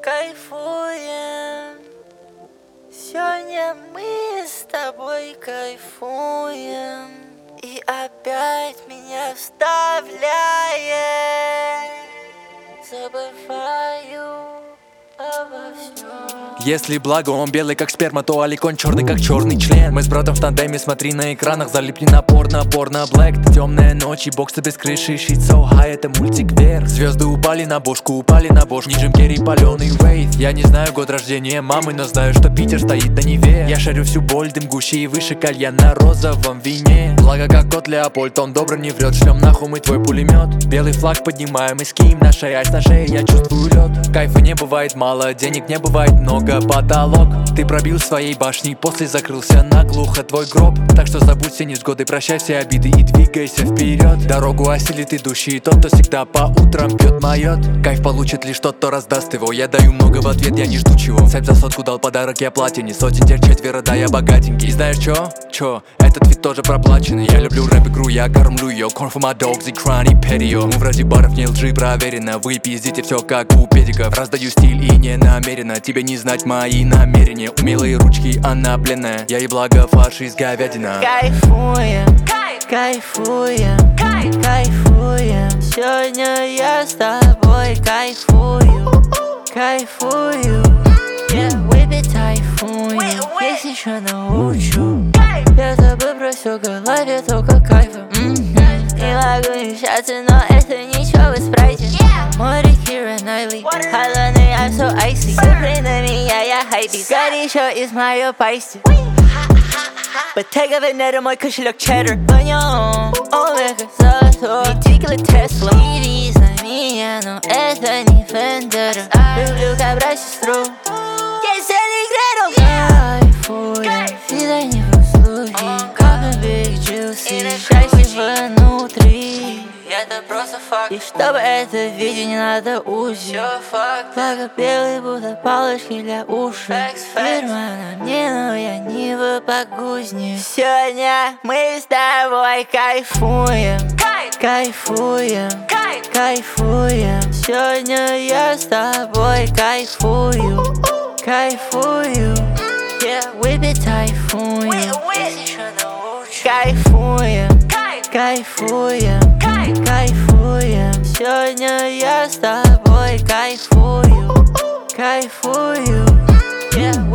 кайфуем. Сегодня мы с тобой кайфуем. И опять меня вставляет. Забываю обо всем. Если благо он белый как сперма, то Аликон черный как черный член. Мы с братом в тандеме, смотри на экранах, залипли на порно блэк. Темная ночь и боксы без крыши, shit so high, это мультик вверх. Звезды упали на бошку, не Джим Керри, паленый Вейт. Я не знаю год рождения мамы, но знаю, что Питер стоит на Неве. Я шарю всю боль, дым гуще и выше кальян на розовом вине. Благо как кот Леопольд, он добро не врет, шлем нахуй мы твой пулемет. Белый флаг поднимаем и скинем на шее, айс на шее, я чувствую лед. Кайфа не бывает мало, денег не бывает много, потолок ты пробил своей башней, после закрылся наглухо твой гроб. Так что забудь все невзгоды, прощай все обиды и двигайся вперед. Дорогу осилит идущий тот, кто всегда по утрам пьет майот. Кайф получит лишь тот, кто раздаст его. Я даю много в ответ, я не жду чего. Цепь за сотку дал подарок, я платине. Сотен теперь четверо, да я богатенький. И знаешь чё? Этот вид тоже проплаченный. Я люблю рэп-игру, я кормлю ее. Corn for my dogs, экран и петио. Мы вроде баров, не лжи, проверено. Вы пиздите все как у педиков. Раздаю стиль и не намеренно. Тебе не знать мои намерения. Умелые ручки, она пленная. Я и благо фарш из говядина. Кайфуем, кайфуем, кайфуем. Сегодня я с тобой кайфую, кайфую. Выпить тайфуем, если еще научу. Я забыл про все в голове, только кайфа. Не могу мешаться, но это ничего в спрайте. Море Кира Найли, Хайланы, I'm so icy. Смотри на меня, я хайпи. Горячо из моей пасти. Bottega Veneta, мой кошелек чеддер. Баньон, Омега, золотой, Никола Тесла. Иди за меня, но это не Фендера. Люблю как брат-сестру. Кайфуем, всегда не в услуги. Как на Big Juicy, счастье внутри. Это просто факт. И чтобы это видеть, не надо УЗИ. Благо белый, будто палочки для ушей. Фирма на мне, но я не в погузне. Сегодня мы с тобой кайфуем, кайфуем, кайфуем. Сегодня я с тобой кайфую, кайфую. Выпить тайфуем, кайфуем, кайфуем, кайфуем. Сегодня я с тобой кайфую, кайфую.